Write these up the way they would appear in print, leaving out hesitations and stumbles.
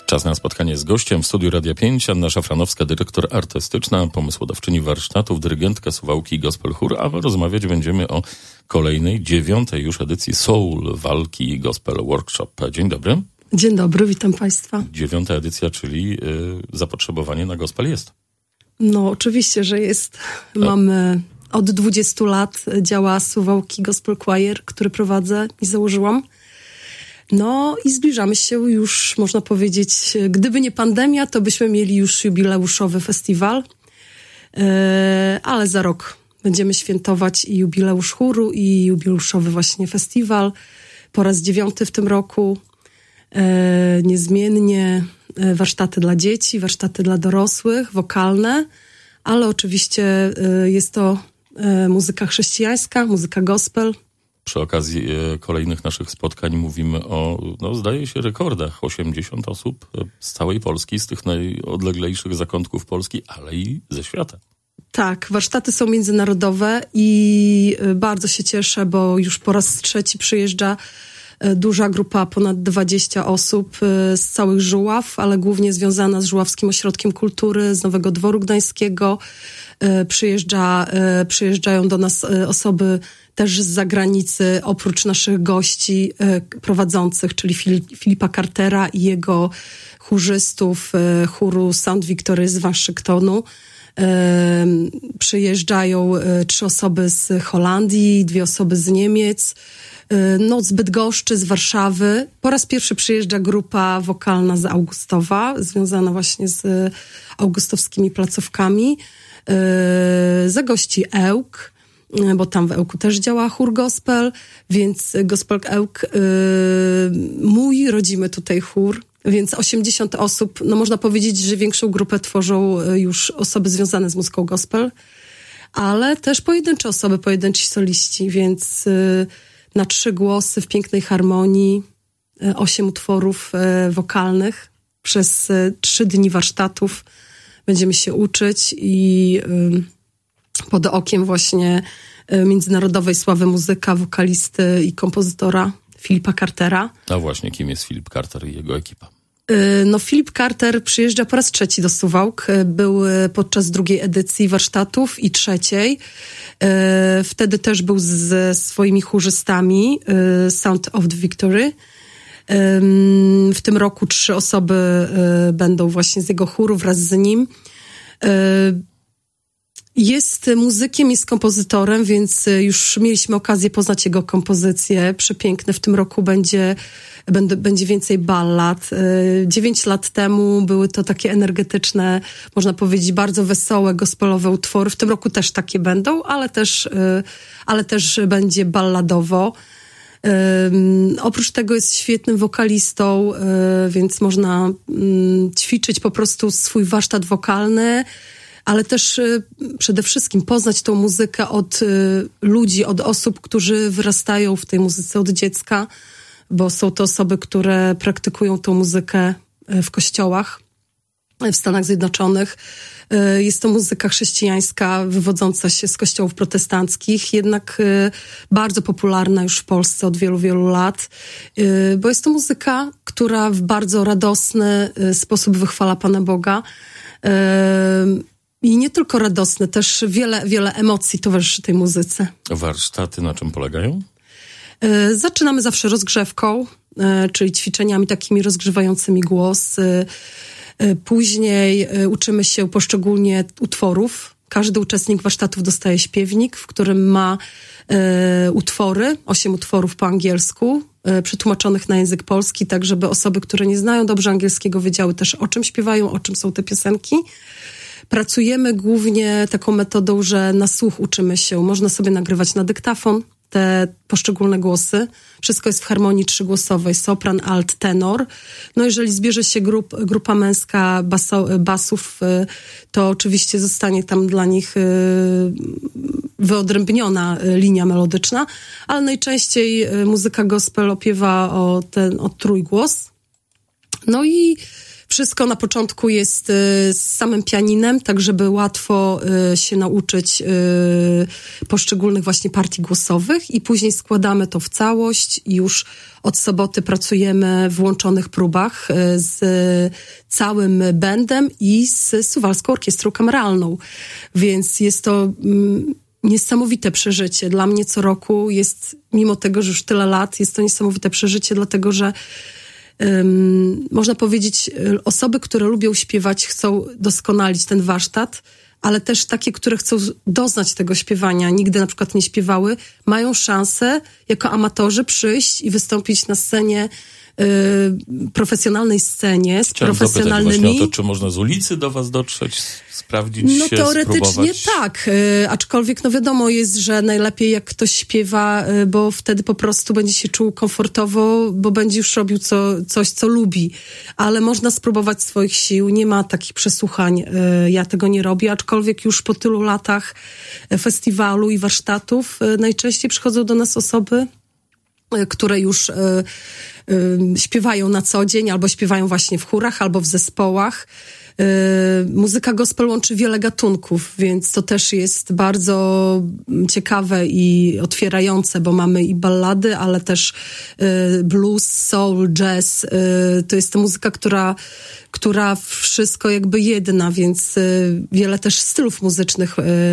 Czas na spotkanie z gościem w studiu Radia 5. Anna Szafranowska, dyrektor artystyczna, pomysłodawczyni warsztatów, dyrygentka Suwałki Gospel Chór, a rozmawiać będziemy o kolejnej, 9. już edycji Soul Walki Gospel Workshop. Dzień dobry. Dzień dobry, witam Państwa. 9. edycja, czyli zapotrzebowanie na gospel jest. No oczywiście, że jest. Mamy od 20 lat działa Suwałki Gospel Choir, który prowadzę i założyłam. No i zbliżamy się już, można powiedzieć, gdyby nie pandemia, to byśmy mieli już jubileuszowy festiwal, ale za rok będziemy świętować i jubileusz chóru, i jubileuszowy właśnie festiwal. Po raz 9 w tym roku, niezmiennie warsztaty dla dzieci, warsztaty dla dorosłych, wokalne, ale oczywiście jest to muzyka chrześcijańska, muzyka gospel. Przy okazji kolejnych naszych spotkań mówimy o, zdaje się, rekordach. 80 osób z całej Polski, z tych najodleglejszych zakątków Polski, ale i ze świata. Tak, warsztaty są międzynarodowe i bardzo się cieszę, bo już po raz 3 przyjeżdża duża grupa, ponad 20 osób z całych Żuław, ale głównie związana z Żuławskim Ośrodkiem Kultury, z Nowego Dworu Gdańskiego. Przyjeżdżają do nas osoby też z zagranicy, oprócz naszych gości prowadzących, czyli Filipa Cartera i jego chórzystów chóru Sound Victory z Waszyngtonu. Przyjeżdżają 3 osoby z Holandii, 2 osoby z Niemiec, z Bydgoszczy, z Warszawy. Po raz pierwszy przyjeżdża grupa wokalna z Augustowa, związana właśnie z augustowskimi placówkami. Zagości Ełk, bo tam w Ełku też działa chór gospel, więc Gospel Ełk, mój rodzimy tutaj chór, więc 80 osób, można powiedzieć, że większą grupę tworzą już osoby związane z muzyką gospel, ale też pojedyncze osoby, pojedynczy soliści, więc na 3 głosy w pięknej harmonii, 8 utworów wokalnych przez 3 dni warsztatów będziemy się uczyć i pod okiem właśnie międzynarodowej sławy muzyka, wokalisty i kompozytora Filipa Cartera. A właśnie, kim jest Filip Carter i jego ekipa? Filip Carter przyjeżdża po raz 3 do Suwałk. Był podczas 2. edycji warsztatów i 3. Wtedy też był ze swoimi chórzystami Sound of Victory. W tym roku 3 osoby będą właśnie z jego chóru wraz z nim. Jest muzykiem, jest kompozytorem, więc już mieliśmy okazję poznać jego kompozycje przepiękne. W tym roku będzie więcej ballad. 9 lat temu były to takie energetyczne, można powiedzieć, bardzo wesołe, gospelowe utwory. W tym roku też takie będą, ale też będzie balladowo. Oprócz tego jest świetnym wokalistą, więc można ćwiczyć po prostu swój warsztat wokalny, ale też przede wszystkim poznać tą muzykę od ludzi, od osób, którzy wyrastają w tej muzyce od dziecka, bo są to osoby, które praktykują tą muzykę w kościołach w Stanach Zjednoczonych. Jest to muzyka chrześcijańska wywodząca się z kościołów protestanckich, jednak bardzo popularna już w Polsce od wielu, wielu lat, bo jest to muzyka, która w bardzo radosny sposób wychwala Pana Boga. I nie tylko radosny, też wiele emocji towarzyszy tej muzyce. Warsztaty na czym polegają? Zaczynamy zawsze rozgrzewką, czyli ćwiczeniami takimi rozgrzewającymi głos. Później uczymy się poszczególnie utworów. Każdy uczestnik warsztatów dostaje śpiewnik, w którym ma utwory, 8 utworów po angielsku, przetłumaczonych na język polski, tak żeby osoby, które nie znają dobrze angielskiego, wiedziały też, o czym śpiewają, o czym są te piosenki. Pracujemy głównie taką metodą, że na słuch uczymy się. Można sobie nagrywać na dyktafon te poszczególne głosy. Wszystko jest w harmonii 3-głosowej, sopran, alt, tenor. Jeżeli zbierze się grupa męska basów, to oczywiście zostanie tam dla nich wyodrębniona linia melodyczna, ale najczęściej muzyka gospel opiewa o trójgłos. I Wszystko na początku jest z samym pianinem, tak żeby łatwo się nauczyć poszczególnych właśnie partii głosowych i później składamy to w całość i już od soboty pracujemy w łączonych próbach z całym bandem i z Suwalską Orkiestrą Kameralną. Więc jest to niesamowite przeżycie. Dla mnie co roku jest, mimo tego, że już tyle lat, jest to niesamowite przeżycie, dlatego że można powiedzieć, osoby, które lubią śpiewać, chcą doskonalić ten warsztat, ale też takie, które chcą doznać tego śpiewania, nigdy na przykład nie śpiewały, mają szansę jako amatorzy przyjść i wystąpić na scenie, profesjonalnej scenie, z profesjonalnymi... Chciałem zapytać właśnie o to, czy można z ulicy do was dotrzeć, sprawdzić się, teoretycznie spróbować? tak, aczkolwiek wiadomo jest, że najlepiej jak ktoś śpiewa, bo wtedy po prostu będzie się czuł komfortowo, bo będzie już robił coś, co lubi. Ale można spróbować swoich sił, nie ma takich przesłuchań, ja tego nie robię, aczkolwiek już po tylu latach festiwalu i warsztatów najczęściej przychodzą do nas osoby, które już śpiewają na co dzień, albo śpiewają właśnie w chórach, albo w zespołach. Muzyka gospel łączy wiele gatunków, więc to też jest bardzo ciekawe i otwierające, bo mamy i ballady, ale też blues, soul, jazz. To jest ta muzyka, która wszystko jakby jedna, więc wiele też stylów muzycznych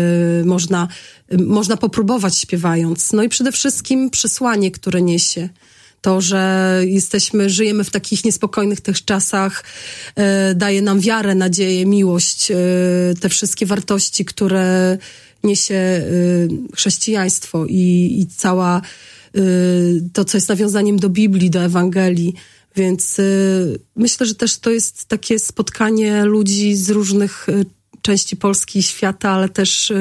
można popróbować śpiewając. No i przede wszystkim przesłanie, które niesie. To, że żyjemy w takich niespokojnych też czasach, daje nam wiarę, nadzieję, miłość, te wszystkie wartości, które niesie chrześcijaństwo i cała to, co jest nawiązaniem do Biblii, do Ewangelii. Więc myślę, że też to jest takie spotkanie ludzi z różnych części Polski i świata, ale też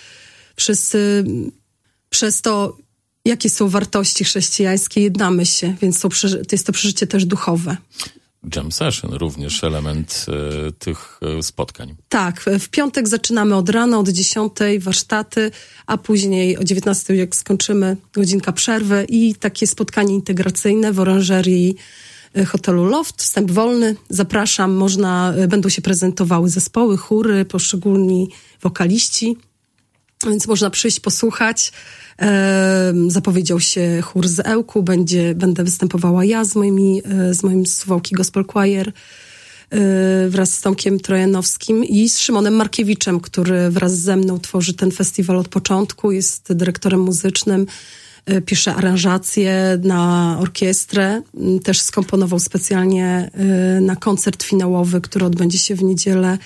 wszyscy przez to, jakie są wartości chrześcijańskie, jednamy się, więc to jest to przeżycie też duchowe. Jam session, również element tych spotkań. Tak, w piątek zaczynamy od rana, od 10:00 warsztaty, a później o 19:00 jak skończymy, godzinka przerwy i takie spotkanie integracyjne w oranżerii hotelu Loft, wstęp wolny. Zapraszam, będą się prezentowały zespoły, chóry, poszczególni wokaliści, więc można przyjść, posłuchać. Zapowiedział się chór z Ełku, będę występowała ja z moim Suwałki Gospel Choir wraz z Tomkiem Trojanowskim i z Szymonem Markiewiczem, który wraz ze mną tworzy ten festiwal od początku, jest dyrektorem muzycznym, pisze aranżacje na orkiestrę, też skomponował specjalnie na koncert finałowy, który odbędzie się w niedzielę,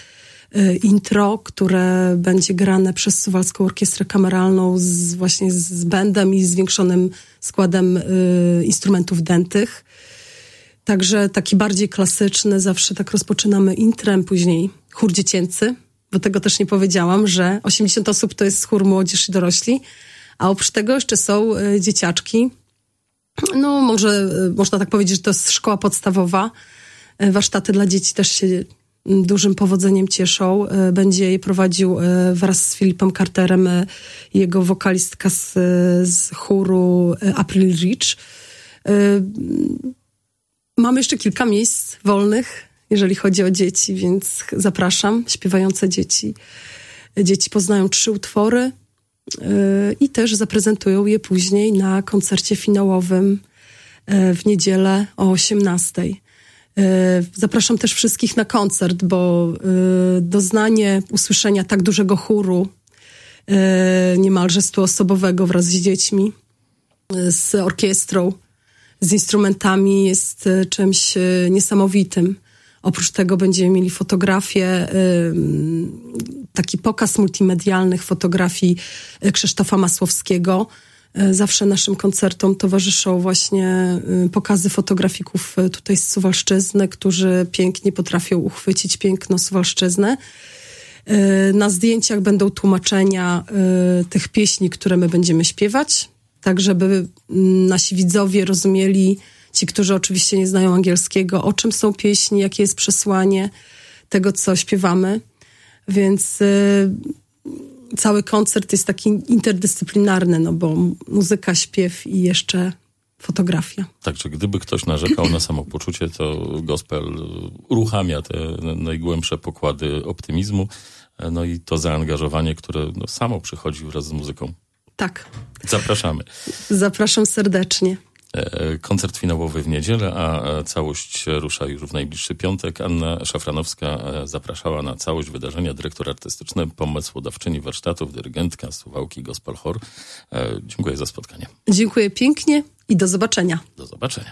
intro, które będzie grane przez Suwalską Orkiestrę Kameralną właśnie z bandem i zwiększonym składem instrumentów dętych. Także taki bardziej klasyczny, zawsze tak rozpoczynamy intrem, później chór dziecięcy, bo tego też nie powiedziałam, że 80 osób to jest chór młodzież i dorośli, a oprócz tego jeszcze są dzieciaczki. No może można tak powiedzieć, że to jest szkoła podstawowa. Warsztaty dla dzieci też się dużym powodzeniem cieszą. Będzie je prowadził wraz z Filipem Carterem jego wokalistka z chóru April Rich. Mamy jeszcze kilka miejsc wolnych, jeżeli chodzi o dzieci, więc zapraszam. Śpiewające dzieci. Dzieci poznają 3 utwory i też zaprezentują je później na koncercie finałowym w niedzielę o 18:00. Zapraszam też wszystkich na koncert, bo doznanie usłyszenia tak dużego chóru, niemalże 100-osobowego wraz z dziećmi, z orkiestrą, z instrumentami jest czymś niesamowitym. Oprócz tego będziemy mieli fotografie, taki pokaz multimedialnych fotografii Krzysztofa Masłowskiego. Zawsze naszym koncertom towarzyszą właśnie pokazy fotografików tutaj z Suwalszczyzny, którzy pięknie potrafią uchwycić piękno Suwalszczyzny. Na zdjęciach będą tłumaczenia tych pieśni, które my będziemy śpiewać, tak żeby nasi widzowie rozumieli, ci, którzy oczywiście nie znają angielskiego, o czym są pieśni, jakie jest przesłanie tego, co śpiewamy. Więc cały koncert jest taki interdyscyplinarny, no bo muzyka, śpiew i jeszcze fotografia. Także gdyby ktoś narzekał na samopoczucie, to gospel uruchamia te najgłębsze pokłady optymizmu, no i to zaangażowanie, które samo przychodzi wraz z muzyką. Tak. Zapraszamy. Zapraszam serdecznie. Koncert finałowy w niedzielę, a całość rusza już w najbliższy piątek. Anna Szafranowska zapraszała na całość wydarzenia, dyrektor artystyczny, pomysłodawczyni warsztatów, dyrygentka Suwałki Gospel Chór. Dziękuję za spotkanie. Dziękuję pięknie i do zobaczenia. Do zobaczenia.